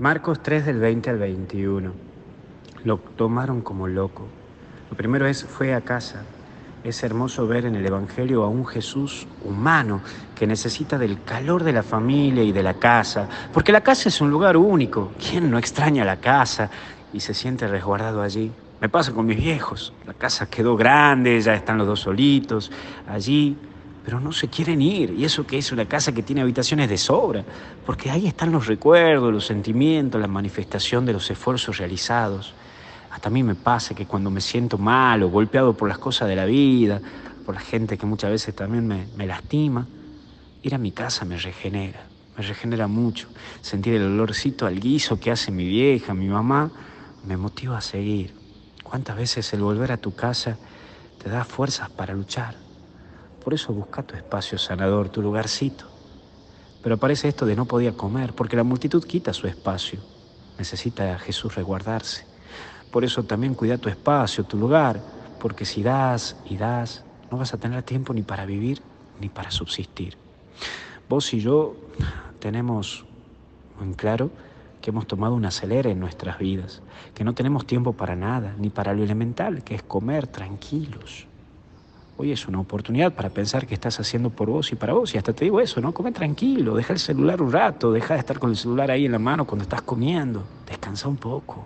Marcos 3 del 20 al 21. Lo tomaron como loco. Lo primero fue a casa. Es hermoso ver en el Evangelio a un Jesús humano que necesita del calor de la familia y de la casa, porque la casa es un lugar único. ¿Quién no extraña la casa y se siente resguardado allí? Me pasa con mis viejos. La casa quedó grande, ya están los dos solitos allí, pero no se quieren ir. Y eso que es una casa que tiene habitaciones de sobra, porque ahí están los recuerdos, los sentimientos, la manifestación de los esfuerzos realizados. Hasta a mí me pasa que cuando me siento mal o golpeado por las cosas de la vida, por la gente que muchas veces también me lastima, ir a mi casa me regenera mucho. Sentir el olorcito al guiso que hace mi vieja, mi mamá, me motiva a seguir. ¿Cuántas veces el volver a tu casa te da fuerzas para luchar? Por eso busca tu espacio sanador, tu lugarcito. Pero aparece esto de no podía comer, porque la multitud quita su espacio. Necesita a Jesús resguardarse. Por eso también cuida tu espacio, tu lugar, porque si das y das, no vas a tener tiempo ni para vivir ni para subsistir. Vos y yo tenemos en claro que hemos tomado un acelere en nuestras vidas, que no tenemos tiempo para nada, ni para lo elemental, que es comer tranquilos. Hoy es una oportunidad para pensar qué estás haciendo por vos y para vos. Y hasta te digo eso, ¿no? Come tranquilo, deja el celular un rato, deja de estar con el celular ahí en la mano cuando estás comiendo. Descansa un poco.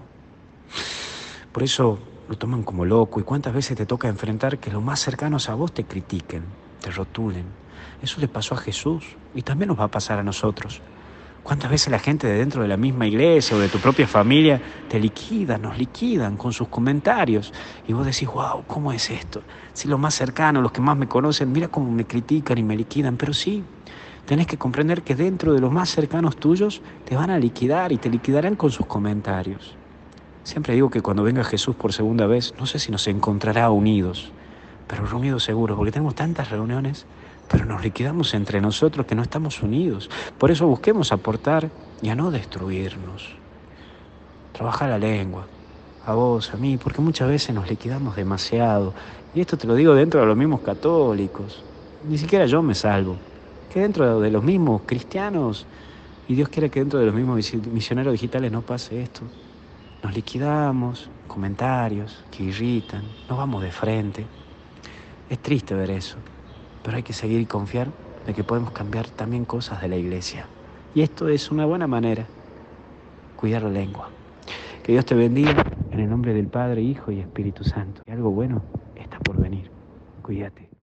Por eso lo toman como loco. ¿Y cuántas veces te toca enfrentar que los más cercanos a vos te critiquen, te rotulen? Eso le pasó a Jesús y también nos va a pasar a nosotros. ¿Cuántas veces la gente de dentro de la misma iglesia o de tu propia familia te liquidan, nos liquidan con sus comentarios? Y vos decís, wow, ¿cómo es esto? Si los más cercanos, los que más me conocen, mira cómo me critican y me liquidan. Pero sí, tenés que comprender que dentro de los más cercanos tuyos te van a liquidar y te liquidarán con sus comentarios. Siempre digo que cuando venga Jesús por segunda vez, no sé si nos encontrará unidos, pero reunidos seguros, porque tenemos tantas reuniones, pero nos liquidamos entre nosotros que no estamos unidos. Por eso busquemos aportar y a no destruirnos. Trabaja la lengua, a vos, a mí, porque muchas veces nos liquidamos demasiado. Y esto te lo digo dentro de los mismos católicos. Ni siquiera yo me salvo. Que dentro de los mismos cristianos, y Dios quiere que dentro de los mismos misioneros digitales no pase esto. Nos liquidamos, comentarios que irritan, nos vamos de frente. Es triste ver eso, pero hay que seguir y confiar de que podemos cambiar también cosas de la iglesia. Y esto es una buena manera, cuidar la lengua. Que Dios te bendiga en el nombre del Padre, Hijo y Espíritu Santo. Y algo bueno está por venir. Cuídate.